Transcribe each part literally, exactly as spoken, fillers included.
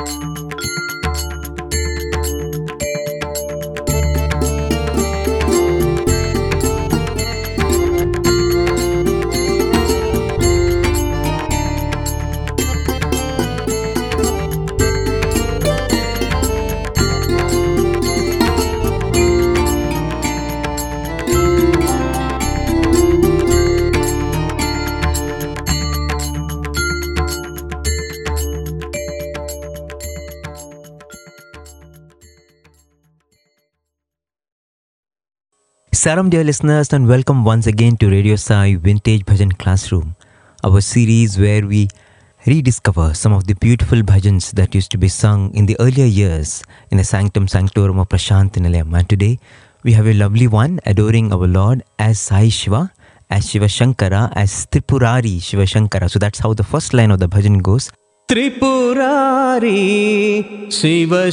Saram dear listeners, and welcome once again to Radio Sai Vintage Bhajan Classroom, our series where we rediscover some of the beautiful bhajans that used to be sung in the earlier years in the Sanctum Sanctorum of Prashanthi Nilayam. And today we have a lovely one adoring our Lord as Sai Shiva, as Shiva Shankara, as Tripurari Shiva Shankara. So that's how the first line of the bhajan goes. Tripurari Shiva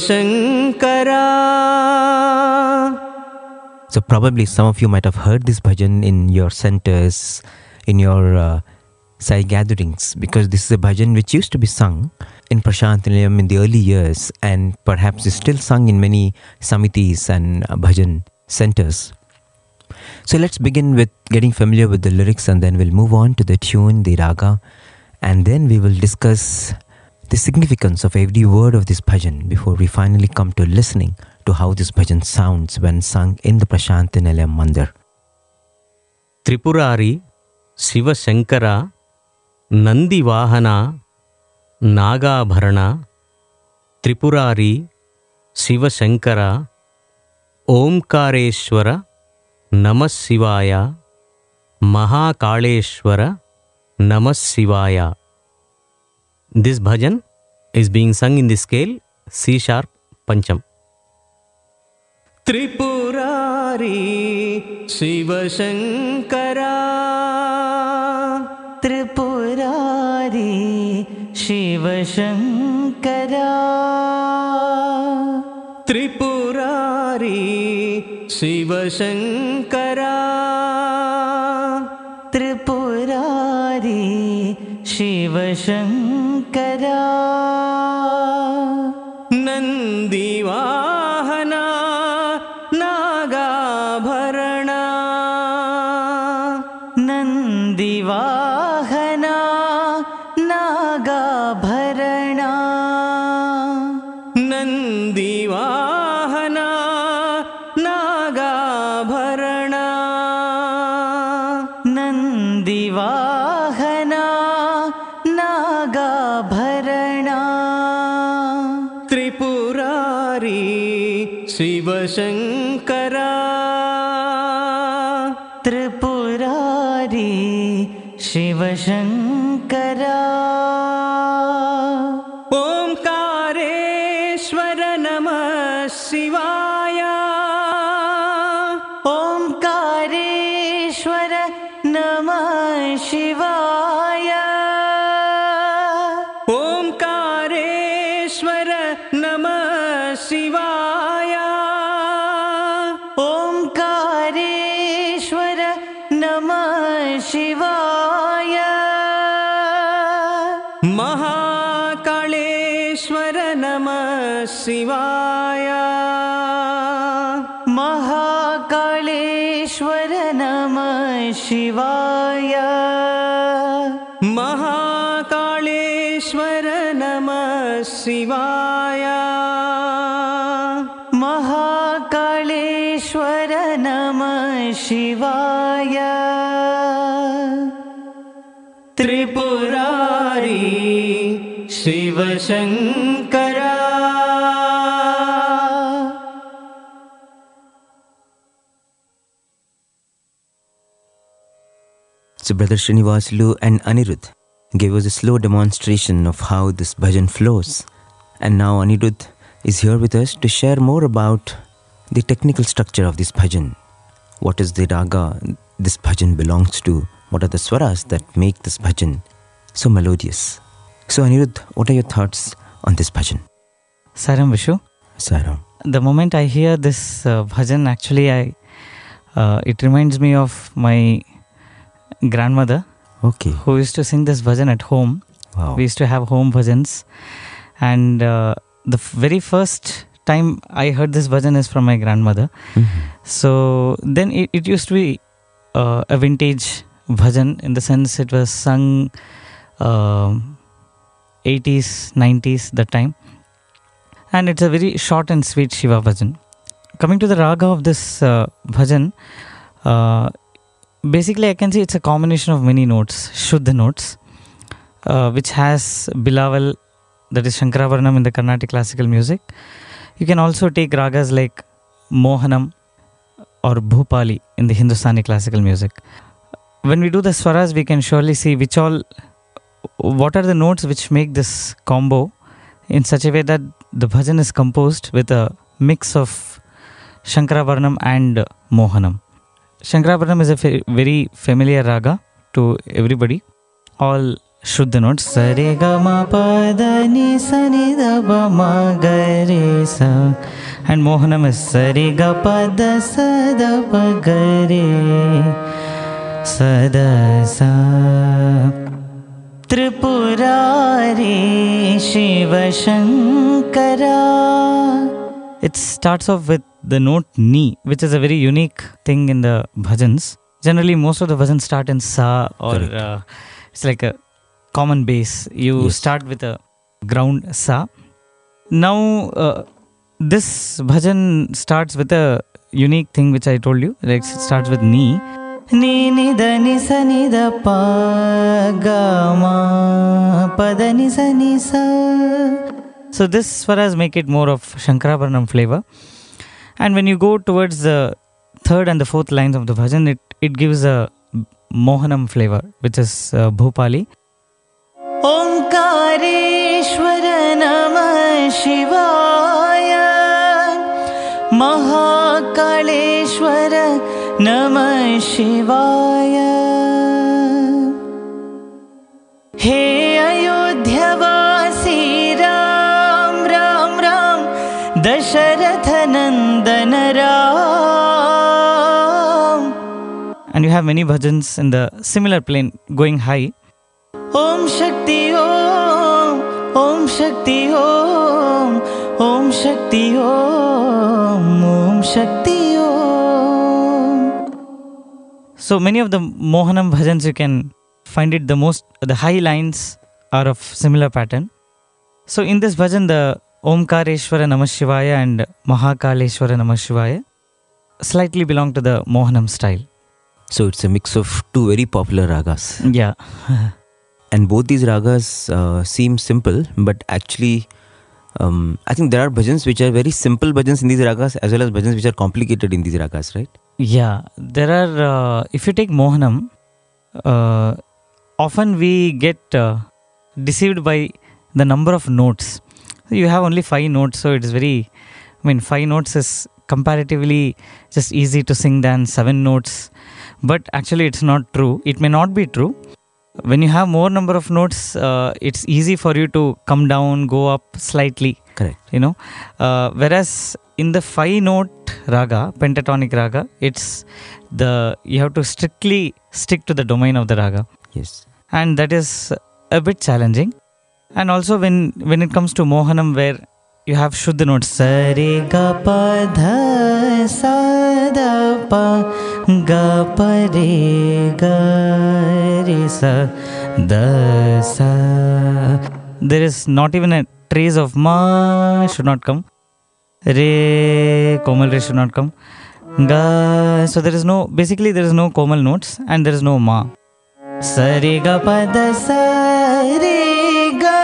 Shankara. So probably some of you might have heard this bhajan in your centers, in your uh, Sai gatherings, because this is a bhajan which used to be sung in Prashanthi Nilayam in the early years and perhaps is still sung in many samitis and uh, bhajan centers. So let's begin with getting familiar with the lyrics, and then we'll move on to the tune, the raga, and then we will discuss the significance of every word of this bhajan before we finally come to listening to how this bhajan sounds when sung in the Prashanthi Nilayam Mandir. Tripurari Shiva Shankara Nandi Vahana Nagabharana. Tripurari Shiva Shankara Omkareshwara Namas Shivaya Mahakaleshwara Namas Shivaya. This bhajan is being sung in the scale C sharp Pancham. Tripurari Shiva Shankara. Tripurari Shiva Shankara. Tripurari Shiva Shankara. Tripurari Shiva Shankara. Nandi Vahana Nagabharana. Nandi Vahana Nagabharana. Nandi Vahana Nagabharana. Nandi Vahana Nagabharana. Tripurari Shiva Shankara. Tripurari Shiva Shankara. Omkareshwara Namah Shivaya. Omkareshwara Namah Shivaya. Omkareshwara Namah Shivaya. Omkareshwara Namah Shivaya. Mahakaleshwara Namah Shivaya. Mahakaleshwara Namah Shivaya. Mahakaleshwara Namah Shivaya. Mahakaleshwara Namah Shivaya. Tripurari Shiva Shankara. So Brother Srinivasulu and Anirudh gave us a slow demonstration of how this bhajan flows. And now Anirudh is here with us to share more about the technical structure of this bhajan. What is the raga this bhajan belongs to? What are the swaras that make this bhajan so melodious? So Anirudh, what are your thoughts on this bhajan? Saram Vishu. Saram. The moment I hear this uh, bhajan, actually I uh, it reminds me of my grandmother, Okay. who used to sing this bhajan at home. Wow. We used to have home bhajans, And uh, the f- very first time I heard this bhajan is from my grandmother. Mm-hmm. So then it, it used to be uh, a vintage bhajan, in the sense it was sung um eighties, nineties, that time. And it's a very short and sweet Shiva bhajan. Coming to the raga of this uh, bhajan, uh, basically I can see it's a combination of many notes, Shuddha notes, uh, which has Bilaval, that is Shankaravarnam in the Carnatic classical music. You can also take ragas like Mohanam or Bhupali in the Hindustani classical music. When we do the swaras, we can surely see which all, what are the notes which make this combo in such a way that the bhajan is composed with a mix of Shankaravarnam and Mohanam. Shankaravarnam is a fa- very familiar raga to everybody. All Shuddha notes. Sa re ga ma pa da ni sa ni da ba ma ga re sa. And Mohanam is sa re ga pa da sa da pa ga re sa da sa. Tripurari Shiva Shankara. It starts off with the note Ni, which is a very unique thing in the bhajans. Generally, most of the bhajans start in Sa, or uh, it's like a common bass. You Yes. start with a ground Sa. Now, uh, this bhajan starts with a unique thing which I told you. Like, it starts with Ni. Ni ni da ni sa ni da pa ga ma pa da ni sa ni sa. So this swaras make it more of Shankaravarnam flavor. And when you go towards the third and the fourth lines of the bhajan, it, it gives a Mohanam flavor, which is uh, Bhupali. Omkareshwara Namah Shivaya Mahakaleshwara Namah Shivaya. He Ayodhyavasi Ram Ram Ram Dasharatha Nandana Ram. And you have many bhajans in the similar plane going high. Om Shakti Om Om Shakti Om Om Shakti Om Om Shakti Om. So many of the Mohanam bhajans, you can find it the most, the high lines are of similar pattern. So in this bhajan, the Omkareshwara Namah Shivaya and Mahakaleshwara Namah Shivaya slightly belong to the Mohanam style. So it's a mix of two very popular ragas. Yeah. And both these ragas uh, seem simple, but actually, um, I think there are bhajans which are very simple bhajans in these ragas, as well as bhajans which are complicated in these ragas, right? Yeah, there are, uh, if you take Mohanam, uh, often we get uh, deceived by the number of notes. You have only five notes, so it is very, I mean, five notes is comparatively just easy to sing than seven notes. But actually, it's not true. It may not be true. When you have more number of notes, uh, it's easy for you to come down, go up slightly. Correct. You know, uh, whereas in the five note raga, pentatonic raga, it's the, you have to strictly stick to the domain of the raga. Yes. And that is a bit challenging. And also when when it comes to Mohanam, where you have Shuddha notes, sa re ga pa dha sa da pa ga pa re ga re sa da sa. There is not even a trace of ma should not come. Re, komal re should not come. Ga, so there is no, basically there is no komal notes and there is no ma. Sa re ga pa da sa re ga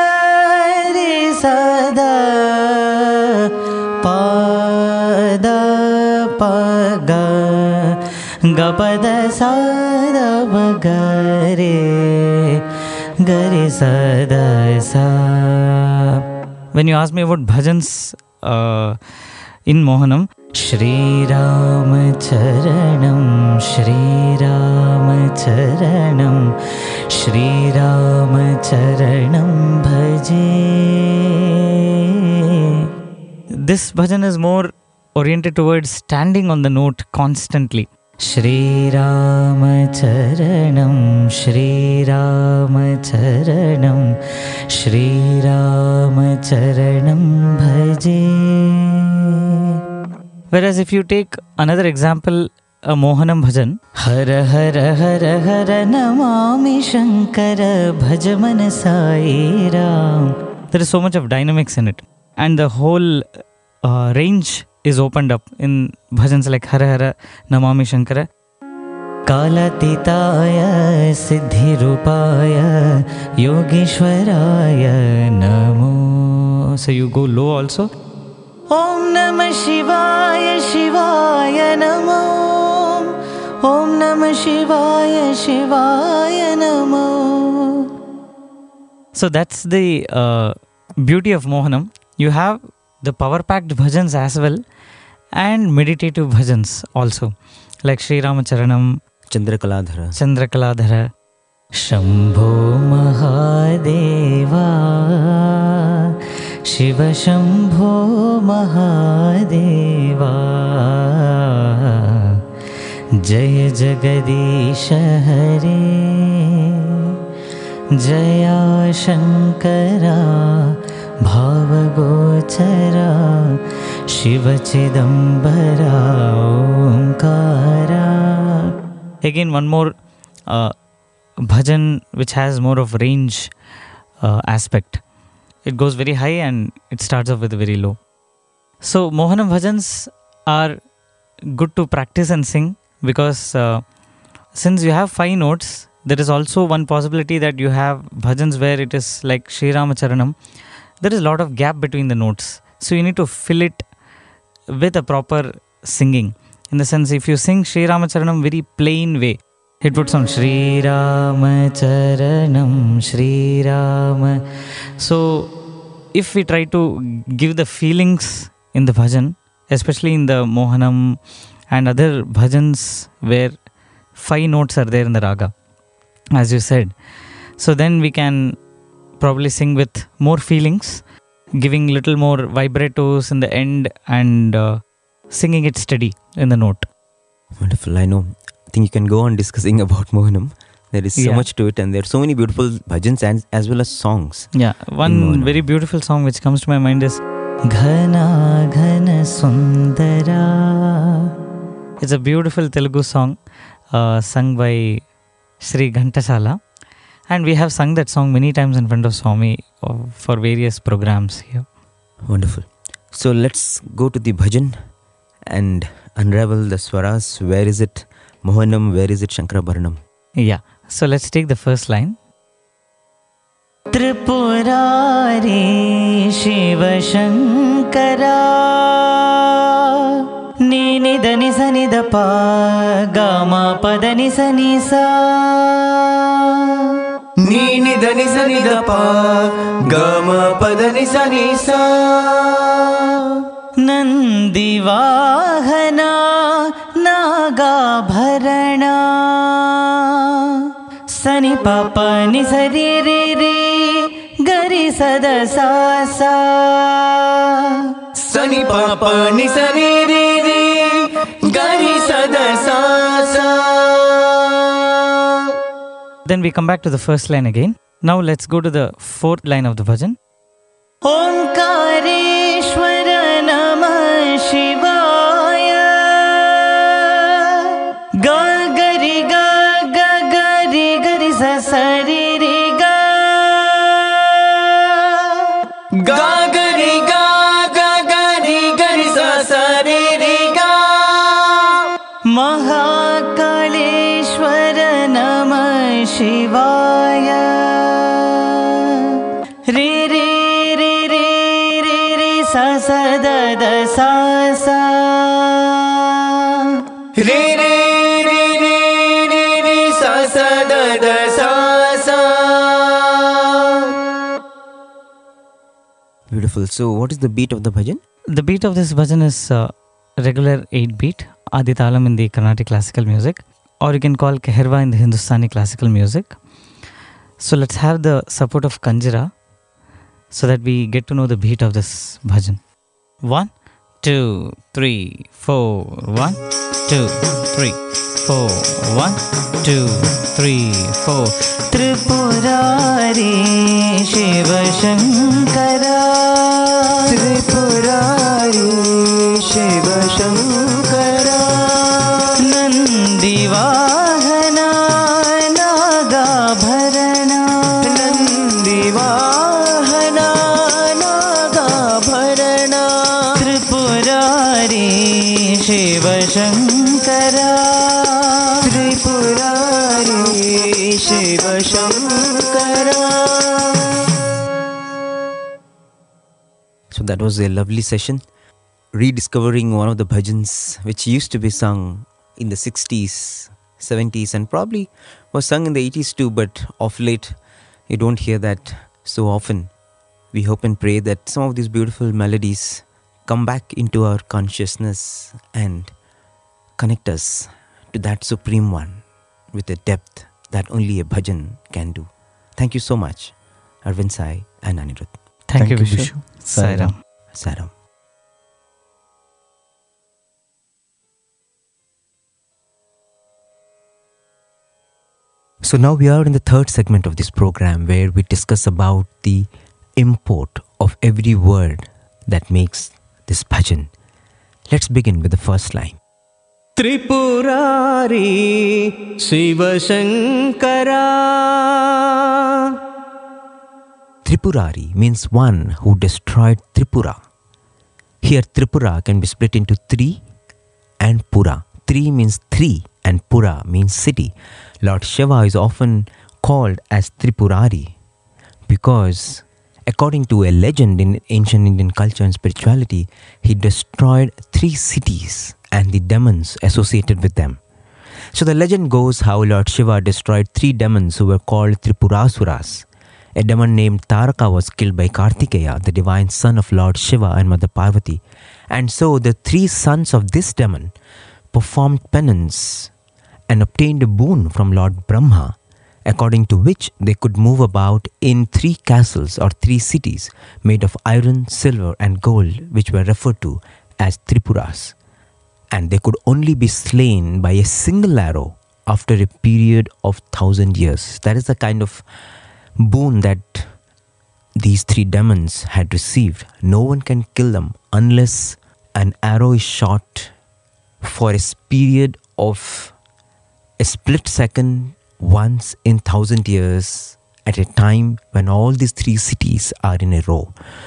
re sa da pa da pa ga ga pa da sa da pa ga re ga re sa da sa. When you ask me about bhajans uh, in Mohanam, Shri Ram Charanam, Shri Ram Charanam, Shri Ram Charanam Bhaje. This bhajan is more oriented towards standing on the note constantly. Shri Ram Charanam, Shri Ram Charanam, Shri Ram Charanam bhaje. Whereas if you take another example, a Mohanam bhajan, Hara Hara Hara Hara Namami Shankara Bhajaman Sai Ram. there is so much of dynamics in it, and the whole uh, range is opened up in bhajans like Hara Hara Namami Shankara. Kalatitaya Siddhirupaya Yogeshwaraya Namo. So you go low also. Om Namah Shivaya Shivaya Namo. Om Namah Shivaya Shivaya Namo. So that's the uh, beauty of Mohanam. You have the power-packed bhajans as well, and meditative bhajans also, like Sri Ramacharanam, Chandrakala-dhara. Chandrakala-dhara. Shambho Mahadeva Shiva Shambho Mahadeva Jaya Jagadisha Hare Jaya Shankara Bhavagochara Shiva Chidambara Omkara. Again, one more uh, bhajan which has more of range uh, aspect. It goes very high and it starts off with very low. So Mohanam bhajans are good to practice and sing, because uh, since you have five notes, there is also one possibility that you have bhajans where it is like Sri Ramacharanam. There is a lot of gap between the notes. So you need to fill it with a proper singing. In the sense, if you sing Sri Ramacharanam very plain way, it would sound Sri Ramacharanam, Sri Rama. So if we try to give the feelings in the bhajan, especially in the Mohanam and other bhajans where five notes are there in the raga, as you said, so then we can probably sing with more feelings, giving little more vibratos in the end and uh, singing it steady in the note. Wonderful. I know. I think you can go on discussing about Mohanam. There is so Yeah. much to it, and there are so many beautiful bhajans and as well as songs. Yeah, one Mohanam. very beautiful song which comes to my mind is Ghana Ghana Sundara. It's a beautiful Telugu song uh, sung by Sri Ghantasala, and we have sung that song many times in front of Swami uh, for various programs here. Wonderful. So let's go to the bhajan and unravel the swaras. Where is it Mohanam? Where is it Shankarabharanam? Yeah, so let's take the first line. Tripurari Shiva Shankara Nini Dani Sani Dapa Gama Padani Sani Sa Nini Dani Sani Dapa Gama Padani Sani Sa Nandi Vahana Naga Bharana Sani Papa Ni Sari Ri Ri Gari Sada Sa Sa Sani Papa Ni Sani Ri Ri Gari Sada Sa Sa. Then we come back to the first line again. Now let's go to the fourth line of the bhajan. Omkareshwara Namah Shivaya Ga Gari Ga Ga Gari Gari Sa Sari Ri Ga Ga Gari Ga Ga Gari Gari Sa Sari Ri Ga Mahakaleshwara Namah Shivaya Re Re Re Re Re Re Sa Sa Da Da Sa Sa Re Re Re Re Re Re Sa Sa Da Da Sa Sa. Beautiful. So what is the beat of the bhajan? The beat of this bhajan is uh, regular eight beat, Adi Talam in the Carnatic classical music, or you can call Keherva in the Hindustani classical music. So let's have the support of Kanjira so that we get to know the beat of this bhajan. One, two, three, four. One, two, three, four. One, two, three, four. Tripurari Shiva Shankara Shiv Shankara Tripurari Shiv Shankara. So that was a lovely session, rediscovering one of the bhajans which used to be sung in the sixties, seventies and probably was sung in the eighties too, but of late you don't hear that so often. We hope and pray that some of these beautiful melodies come back into our consciousness and connect us to that Supreme One with a depth that only a bhajan can do. Thank you so much, Arvind Sai and Anirudh. Thank, Thank you, you, Vishu. Vishu. Sairam. Saram. So now we are in the third segment of this program where we discuss about the import of every word that makes this bhajan. Let's begin with the first line. Tripurari Shiva Shankara. Tripurari means one who destroyed Tripura. Here Tripura can be split into three and Pura. Three means three and Pura means city. Lord Shiva is often called as Tripurari because according to a legend in ancient Indian culture and spirituality, he destroyed three cities and the demons associated with them. So the legend goes how Lord Shiva destroyed three demons who were called Tripurasuras. A demon named Taraka was killed by Kartikeya, the divine son of Lord Shiva and Mother Parvati. And so the three sons of this demon performed penance and obtained a boon from Lord Brahma, according to which they could move about in three castles or three cities made of iron, silver and gold, which were referred to as Tripuras. And they could only be slain by a single arrow after a period of thousand years. That is the kind of boon that these three demons had received. No one can kill them unless an arrow is shot for a period of a split second once in thousand years at a time when all these three cities are in a row.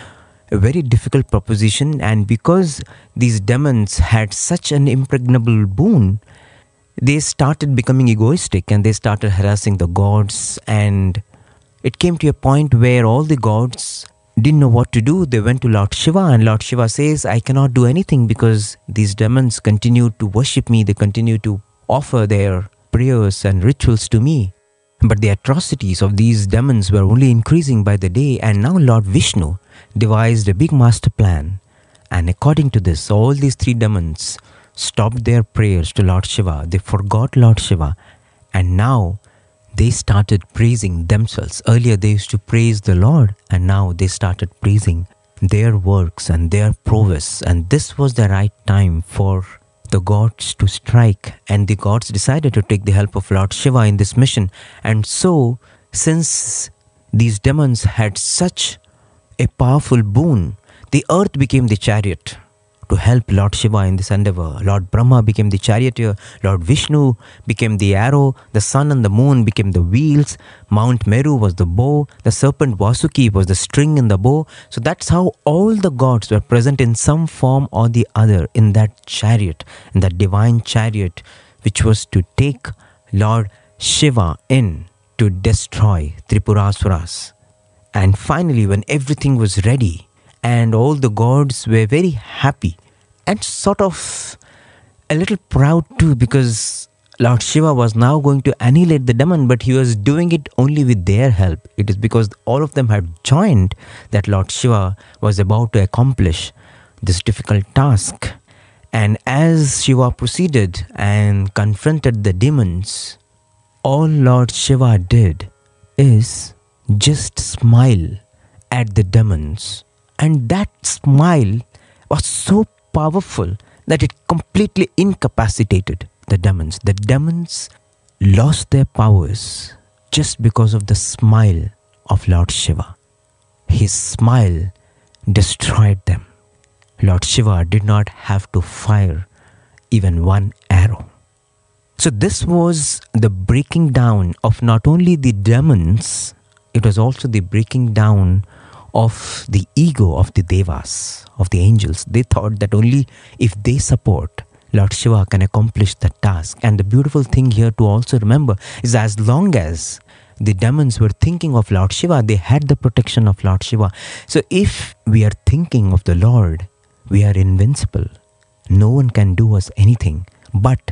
A very difficult proposition, and because these demons had such an impregnable boon, they started becoming egoistic and they started harassing the gods, and it came to a point where all the gods didn't know what to do. They went to Lord Shiva and Lord Shiva says, I cannot do anything because these demons continue to worship me. They continue to offer their prayers and rituals to me. But the atrocities of these demons were only increasing by the day, and now Lord Vishnu devised a big master plan. And according to this, all these three demons stopped their prayers to Lord Shiva. They forgot Lord Shiva, and now they started praising themselves. Earlier they used to praise the Lord, and now they started praising their works and their prowess. And this was the right time for the gods to strike, and the gods decided to take the help of Lord Shiva in this mission. And so, since these demons had such a powerful boon, the earth became the chariot to help Lord Shiva in this endeavor. Lord Brahma became the charioteer, Lord Vishnu became the arrow, the sun and the moon became the wheels, Mount Meru was the bow, the serpent Vasuki was the string in the bow. So that's how all the gods were present in some form or the other in that chariot, in that divine chariot, which was to take Lord Shiva in to destroy Tripurasuras. And finally, when everything was ready, and all the gods were very happy and sort of a little proud too, because Lord Shiva was now going to annihilate the demon, but he was doing it only with their help. It is because all of them had joined that Lord Shiva was about to accomplish this difficult task. And as Shiva proceeded and confronted the demons, all Lord Shiva did is just smile at the demons. And that smile was so powerful that it completely incapacitated the demons. The demons lost their powers just because of the smile of Lord Shiva. His smile destroyed them. Lord Shiva did not have to fire even one arrow. So this was the breaking down of not only the demons, it was also the breaking down of the ego of the devas, of the angels. They thought that only if they support Lord Shiva can accomplish the task. And the beautiful thing here to also remember is as long as the demons were thinking of Lord Shiva, they had the protection of Lord Shiva. So if we are thinking of the Lord, we are invincible. No one can do us anything. But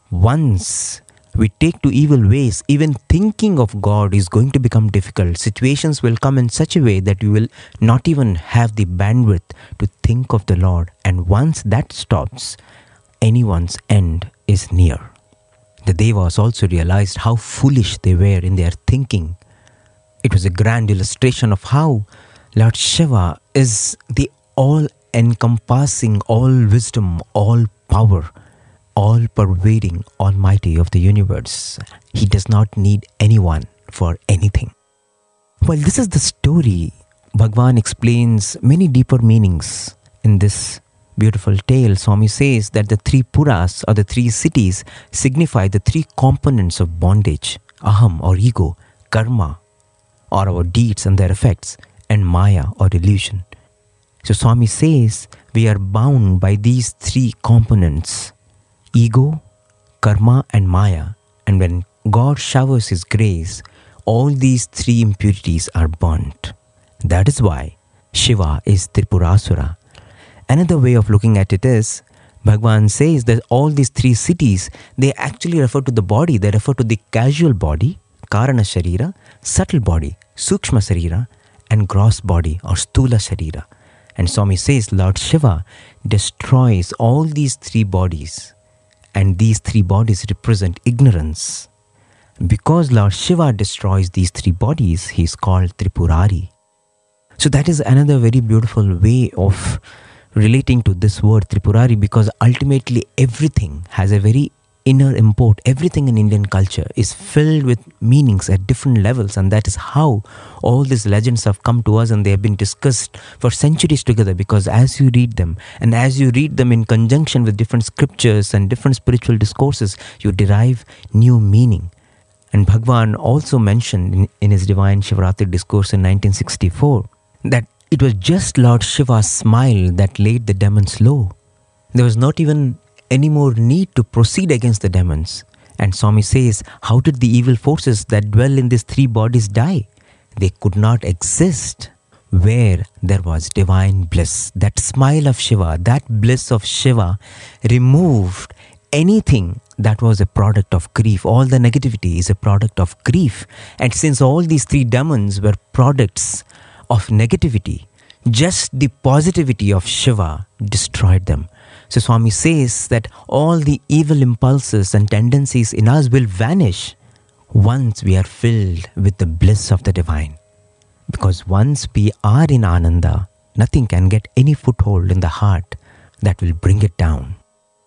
once we take to evil ways, even thinking of God is going to become difficult. Situations will come in such a way that you will not even have the bandwidth to think of the Lord. And once that stops, anyone's end is near. The Devas also realized how foolish they were in their thinking. It was a grand illustration of how Lord Shiva is the all-encompassing, all-wisdom, all-power, all-pervading Almighty of the universe. He does not need anyone for anything. Well, this is the story. Bhagwan explains many deeper meanings in this beautiful tale. Swami says that the three puras or the three cities signify the three components of bondage: aham or ego, karma or our deeds and their effects, and maya or illusion. So Swami says we are bound by these three components: ego, karma and maya. And when God showers His grace, all these three impurities are burnt. That is why Shiva is Tripurasura. Another way of looking at it is, Bhagwan says that all these three cities, they actually refer to the body. They refer to the casual body, Karana Sharira, subtle body, Sukshma Sharira, and gross body or Stula Sharira. And Swami says Lord Shiva destroys all these three bodies. And these three bodies represent ignorance. Because Lord Shiva destroys these three bodies, he is called Tripurari. So that is another very beautiful way of relating to this word Tripurari, because ultimately everything has a very inner import. Everything in Indian culture is filled with meanings at different levels, and that is how all these legends have come to us, and they have been discussed for centuries together. Because as you read them, and as you read them in conjunction with different scriptures and different spiritual discourses, you derive new meaning. And Bhagwan also mentioned in, in his Divine Shivaratri discourse in nineteen sixty-four that it was just Lord Shiva's smile that laid the demons low. There was not even any more need to proceed against the demons. And Swami says, how did the evil forces that dwell in these three bodies die? They could not exist where there was divine bliss. That smile of Shiva, that bliss of Shiva removed anything that was a product of grief. All the negativity is a product of grief. And since all these three demons were products of negativity, just the positivity of Shiva destroyed them. So Swami says that all the evil impulses and tendencies in us will vanish once we are filled with the bliss of the divine. Because once we are in Ananda, nothing can get any foothold in the heart that will bring it down.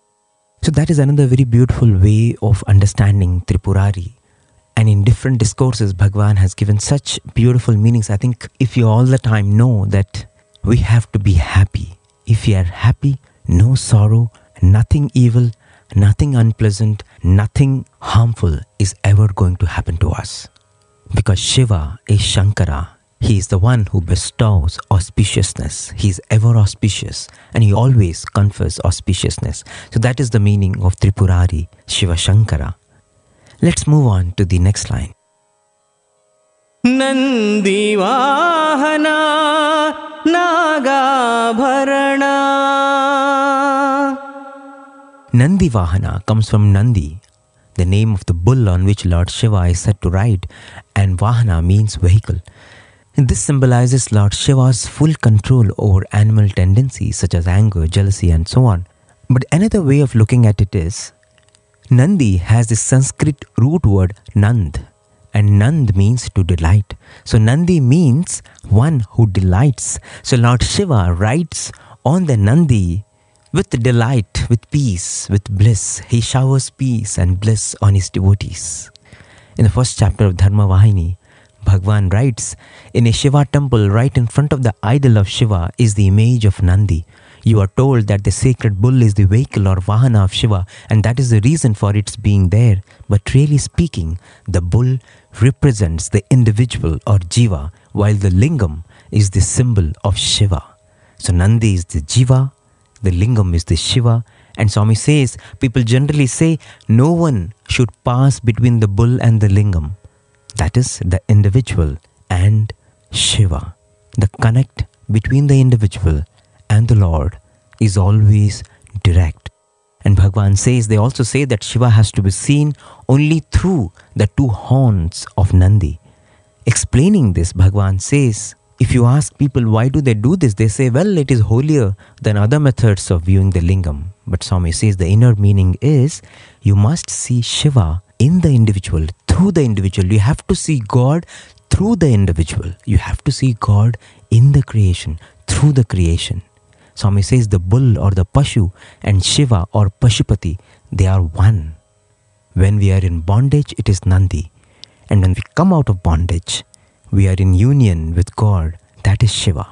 So that is another very beautiful way of understanding Tripurari. And in different discourses, Bhagwan has given such beautiful meanings. I think if you all the time know that we have to be happy. If we are happy, no sorrow, nothing evil, nothing unpleasant, nothing harmful is ever going to happen to us. Because Shiva is Shankara. He is the one who bestows auspiciousness. He is ever auspicious and he always confers auspiciousness. So that is the meaning of Tripurari, Shiva Shankara. Let's move on to the next line. Nandi Vahana Nagabharana. Nandi Vahana comes from Nandi, the name of the bull on which Lord Shiva is said to ride, and Vahana means vehicle. And this symbolizes Lord Shiva's full control over animal tendencies such as anger, jealousy and so on. But another way of looking at it is, Nandi has the Sanskrit root word Nand, and Nand means to delight. So Nandi means one who delights. So Lord Shiva rides on the Nandi with delight, with peace, with bliss. He showers peace and bliss on his devotees. In the first chapter of Dharma Vahini, Bhagwan writes, in a Shiva temple right in front of the idol of Shiva is the image of Nandi. You are told that the sacred bull is the vehicle or Vahana of Shiva, and that is the reason for its being there. But really speaking, the bull represents the individual or Jiva, while the Lingam is the symbol of Shiva. So Nandi is the Jiva, the Lingam is the Shiva, And Swami says, people generally say no one should pass between the bull and the lingam. That is the individual and Shiva. The connect between the individual and the Lord is always direct. And Bhagwan says, they also say that Shiva has to be seen only through the two horns of Nandi. Explaining this, Bhagwan says, if you ask people why do they do this, they say, well, it is holier than other methods of viewing the lingam. But Swami says the inner meaning is, you must see Shiva in the individual, through the individual. You have to see God through the individual. You have to see God in the creation, through the creation. Swami says the bull or the Pashu and Shiva or Pashupati, they are one. When we are in bondage, it is Nandi. And when we come out of bondage, we are in union with God, that is Shiva.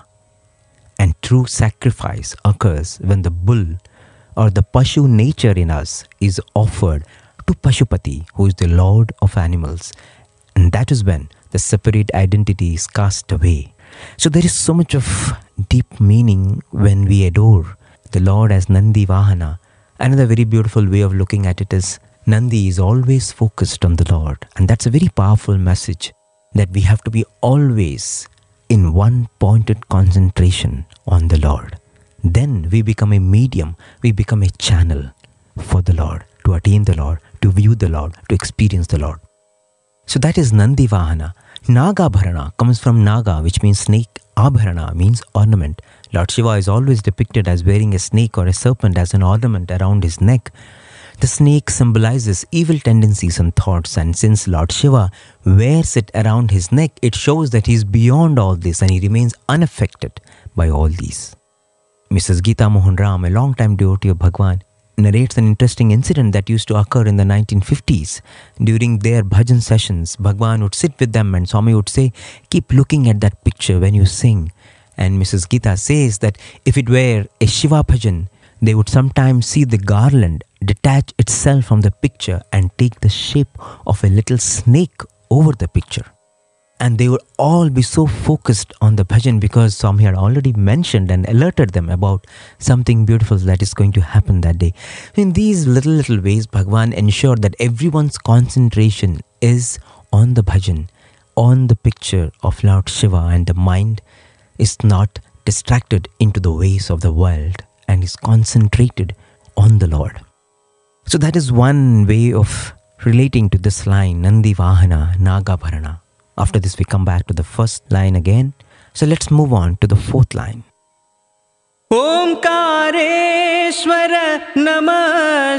And true sacrifice occurs when the bull or the Pashu nature in us is offered to Pashupati, who is the Lord of animals. And that is when the separate identity is cast away. So there is so much of deep meaning when we adore the Lord as Nandi Vahana. Another very beautiful way of looking at it is Nandi is always focused on the Lord. And that's a very powerful message, that we have to be always in one pointed concentration on the Lord. Then we become a medium, we become a channel for the Lord, to attain the Lord, to view the Lord, to experience the Lord. So that is Nandi Vahana. Nagabharana comes from Naga, which means snake. Abharana means ornament. Lord Shiva is always depicted as wearing a snake or a serpent as an ornament around his neck. The snake symbolizes evil tendencies and thoughts, and since Lord Shiva wears it around his neck, it shows that he is beyond all this and he remains unaffected by all these. Missus Geeta Mohan Ram, a long-time devotee of Bhagwan, narrates an interesting incident that used to occur in the nineteen fifties. During their bhajan sessions, Bhagwan would sit with them and Swami would say, keep looking at that picture when you sing. And Missus Geeta says that if it were a Shiva bhajan, they would sometimes see the garland detach itself from the picture and take the shape of a little snake over the picture. And they would all be so focused on the bhajan because Swami had already mentioned and alerted them about something beautiful that is going to happen that day. In these little, little ways, Bhagwan ensured that everyone's concentration is on the bhajan, on the picture of Lord Shiva, and the mind is not distracted into the ways of the world and is concentrated on the Lord. So that is one way of relating to this line, Nandi Vahana, Nagabharana. After this, we come back to the first line again. So let's move on to the fourth line. Omkareshwara Namah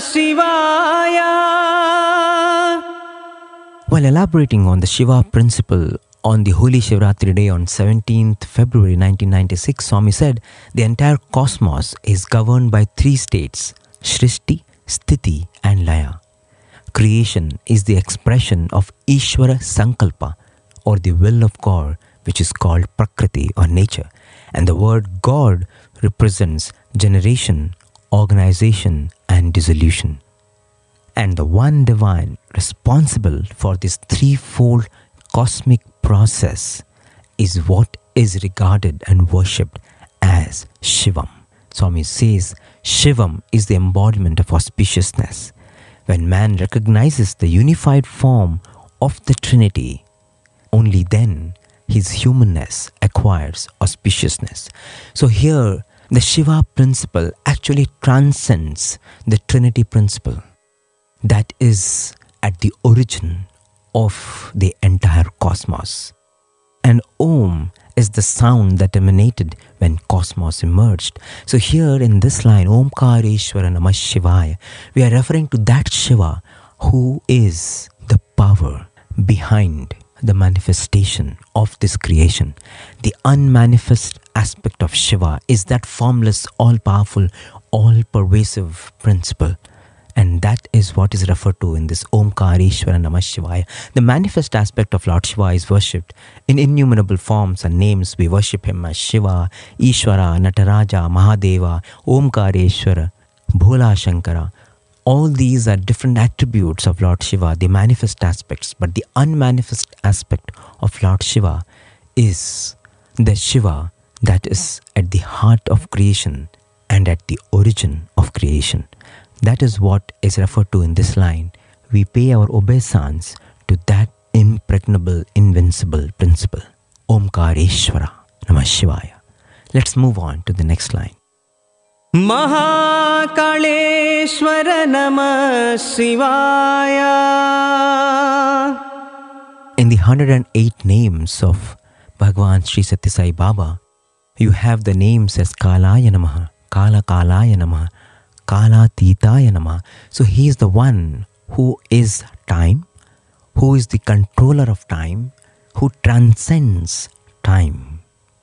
Shivaya. While elaborating on the Shiva principle on the Holy Shivratri day on seventeenth February nineteen ninety-six, Swami said the entire cosmos is governed by three states, Shrishti, Sthiti and Laya. Creation is the expression of Ishvara Sankalpa, or the will of God, which is called Prakriti or nature. And the word God represents generation, organization and dissolution. And the one divine responsible for this threefold cosmic process is what is regarded and worshipped as Shivam. Swami says Shivam is the embodiment of auspiciousness. When man recognizes the unified form of the Trinity, only then his humanness acquires auspiciousness. So here, the Shiva principle actually transcends the Trinity principle that is at the origin of the entire cosmos. And Om is the sound that emanated when cosmos emerged. So here in this line, Omkareshwara Namah Shivaya, we are referring to that Shiva who is the power behind the manifestation of this creation. The unmanifest aspect of Shiva is that formless, all-powerful, all-pervasive principle. And that is what is referred to in this Omkareshwara Namah Shivaya. The manifest aspect of Lord Shiva is worshipped in innumerable forms and names. We worship him as Shiva, Ishvara, Nataraja, Mahadeva, Omkareshwara, Bhola Shankara. All these are different attributes of Lord Shiva, the manifest aspects. But the unmanifest aspect of Lord Shiva is the Shiva that is at the heart of creation and at the origin of creation. That is what is referred to in this line. We pay our obeisance to that impregnable, invincible principle. Omkareshwara Namah Shivaya. Let's move on to the next line. Mahakaleshwara Namah Shivaya. In the one hundred eight names of Bhagavan Sri Sathya Sai Baba, you have the names as Kalaya Namaha, Kala Kalaya Namaha, Kala Titaya Namaha. So he is the one who is time, who is the controller of time, who transcends time.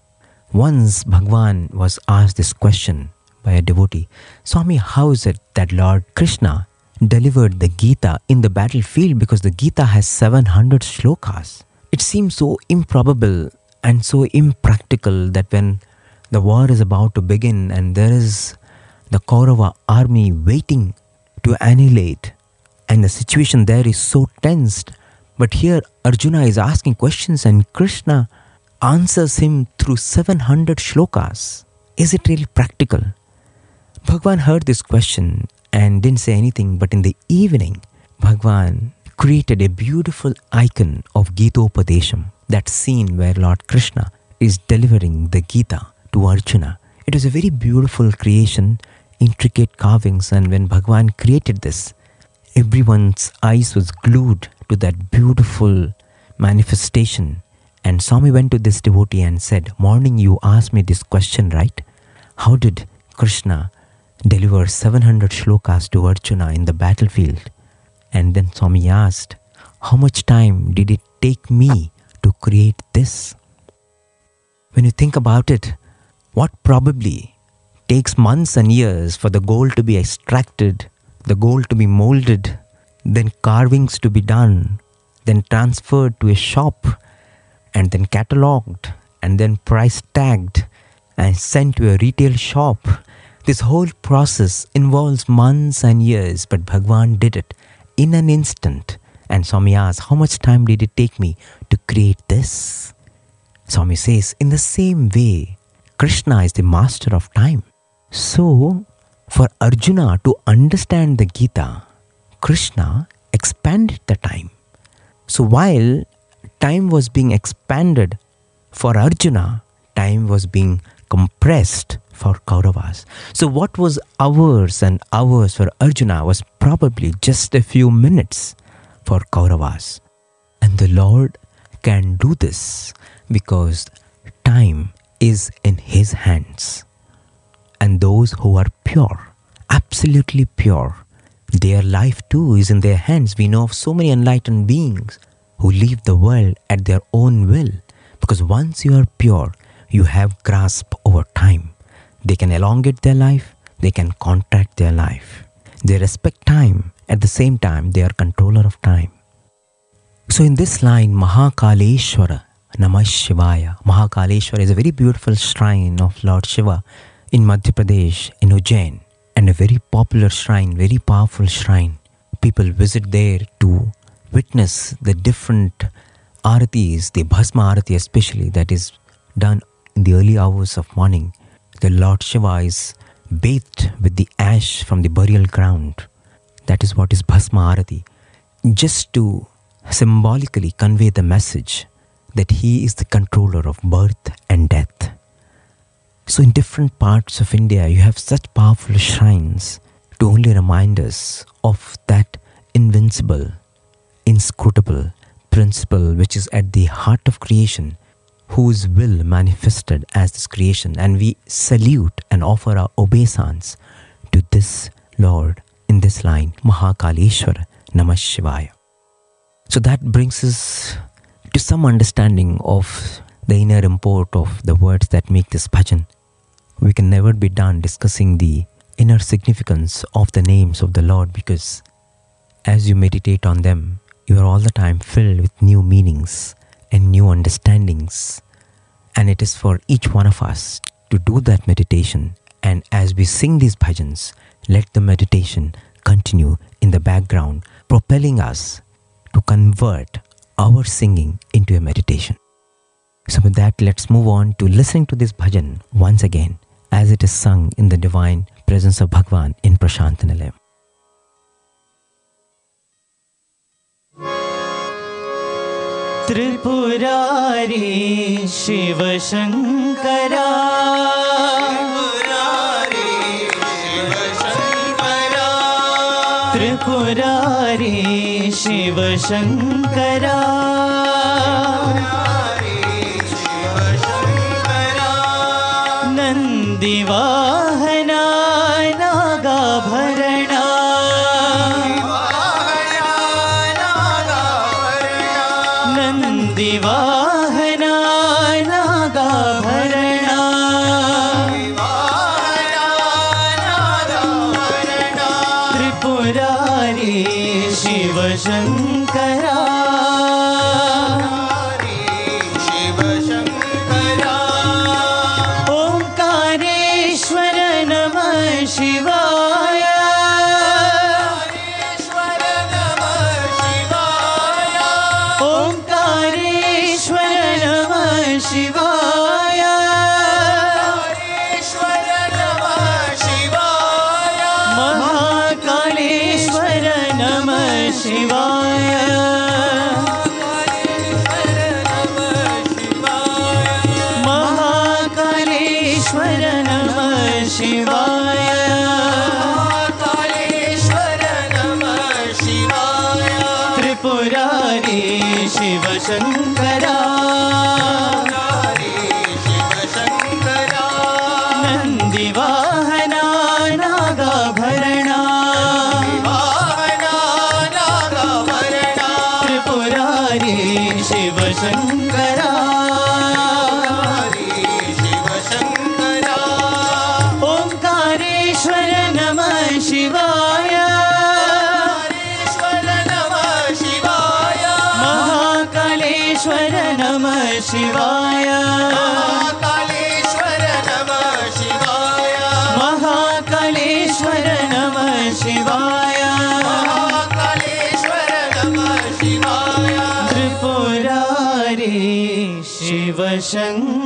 Once Bhagavan was asked this question by a devotee, Swami, how is it that Lord Krishna delivered the Gita in the battlefield, because the Gita has seven hundred shlokas? It seems so improbable and so impractical that when the war is about to begin and there is the Kaurava army waiting to annihilate, and the situation there is so tensed, but here Arjuna is asking questions and Krishna answers him through seven hundred shlokas. Is it really practical? Bhagavan heard this question and didn't say anything, but in the evening, Bhagavan created a beautiful icon of Gitopadesham, that scene where Lord Krishna is delivering the Gita to Arjuna. It was a very beautiful creation, intricate carvings, and when Bhagavan created this, everyone's eyes was glued to that beautiful manifestation. And Swami went to this devotee and said, morning you asked me this question, right? How did Krishna deliver seven hundred shlokas to Arjuna in the battlefield? And then Swami asked, how much time did it take me to create this? When you think about it, what probably takes months and years for the gold to be extracted, the gold to be molded, then carvings to be done, then transferred to a shop, and then catalogued, and then price tagged, and sent to a retail shop. This whole process involves months and years, but Bhagavan did it in an instant. And Swami asks, how much time did it take me to create this? Swami says, in the same way, Krishna is the master of time. So, for Arjuna to understand the Gita, Krishna expanded the time. So while time was being expanded for Arjuna, time was being compressed for Kauravas. So what was hours and hours for Arjuna was probably just a few minutes for Kauravas. And the Lord can do this because time is in His hands. And those who are pure, absolutely pure, their life too is in their hands. We know of so many enlightened beings who leave the world at their own will, because once you are pure, you have grasp over time. They can elongate their life, they can contract their life. They respect time, at the same time they are controller of time. So in this line, Mahakaleshwara Namah Shivaya, Mahakaleshwara is a very beautiful shrine of Lord Shiva in Madhya Pradesh, in Ujjain, and a very popular shrine, very powerful shrine. People visit there to witness the different aratis, the Bhasma Arati especially, that is done in the early hours of morning. The Lord Shiva is bathed with the ash from the burial ground. That is what is Bhasma Arati. Just to symbolically convey the message that He is the controller of birth and death. So in different parts of India, you have such powerful shrines to only remind us of that invincible, inscrutable principle which is at the heart of creation, whose will manifested as this creation. And we salute and offer our obeisance to this Lord in this line, Mahakaleshwara Namah Shivaya. So that brings us to some understanding of the inner import of the words that make this bhajan. We can never be done discussing the inner significance of the names of the Lord, because as you meditate on them, you are all the time filled with new meanings and new understandings. And it is for each one of us to do that meditation. And as we sing these bhajans, let the meditation continue in the background, propelling us to convert our singing into a meditation. So with that, let's move on to listening to this bhajan once again as it is sung in the divine presence of Bhagwan in Prashantanilayam. Tripurari Shiva Shankara, Tripurari Shiva Shankara, Nandi Vahana Nagabharana, Nandi Vahana Nagabharana, Tripurari Shiva Shankara, Omkareshwara Namah Shivaya, Omkareshwara Namah Shivaya, Mahakaleshwara Namah Shivaya, Mahakaleshwara Namah Shivaya, Tripurari Shiva Shankara, Nandi Vahana Nagabharana, Tripurari Shiva Shankara, Omkareshwara Namah Shivaya, Mahakaleshwara Namah Shivaya, Mahakaleshwara Namah Shivaya, Tripurari Shiva Shankara.